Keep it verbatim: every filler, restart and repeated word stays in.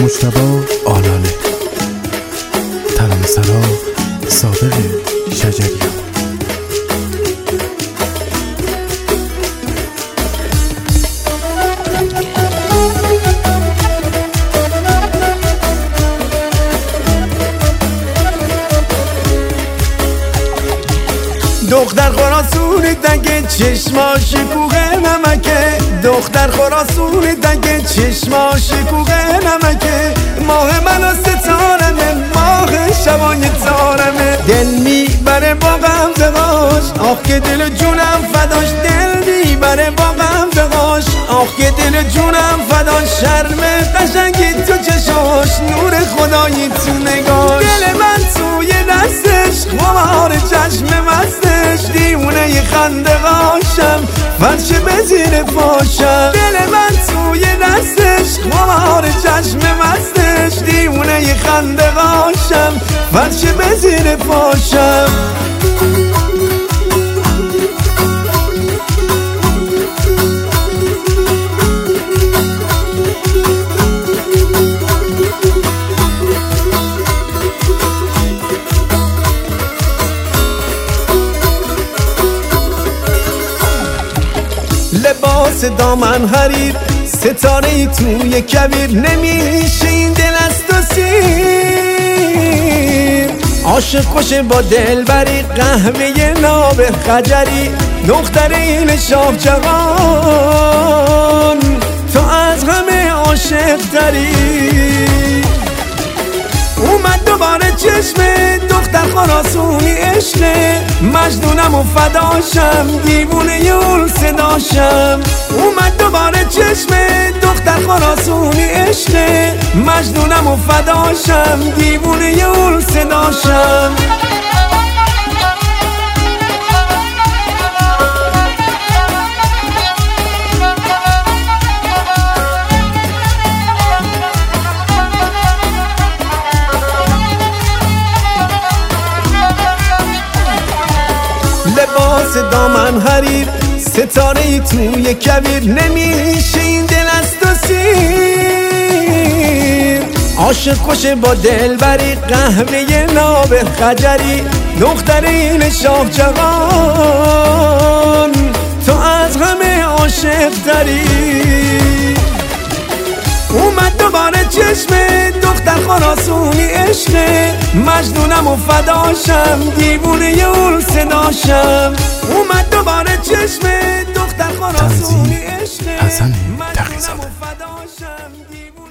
مجتبی آلاله، ترانه‌سرا صادق شجریان. دختر خراسون دنگه چشما شکوه نمکه، دختر خراسون دنگه چشما شکوه نمکه، ماه منو ستارمه، ماه شبای تارمه، دل میبره با غمزه‌هاش، آخ که دل جونم فداش، دل میبره با غمزه‌هاش، آخ که دل جونم فداش، شرم قشنگی تو چشاش، نور خدایی تو نگاش، دل من توی دستش، خمار چشم مستش، دیونه خنده غاشم، فرش به زیر پاشم، دل من توی دستش، خمار چشم مستش، دیونه خنده غاشم، فرش به زیر پاشم. لباس دامن حریر، ستاره توی کبیر، نمیشه این دل از تو سیر، عاشق کشه با دل بری، قهوه ناب خجری، دختر این شاه جوان، تو از همه عاشق تری، اومد دوباره چشمه، دختر خراسونی عشقه، مجنونم و فداشم، دیوونه یول صداشم، اومد دوباره چشمه، دختر خراسونی عشقه، مجنونم و فداشم، دیوونه یول صداشم. لباس دامن حریر، ستاره توی کبیر، نمیشه این دل از تو سیر، عاشق کشه با دل بری، قهوه ناب خجری، دختر این شاه جوان، تو از همه عاشق تری، اومد دوباره چشمه، دختر خراسونی عشقه، مجنونم و فداشم، دیوونه یول صداشم، اومد دوباره چشمه، دختر خراسونی عشقه، حسن تقی‌زاده. مجنونم و فداشم، دیوونه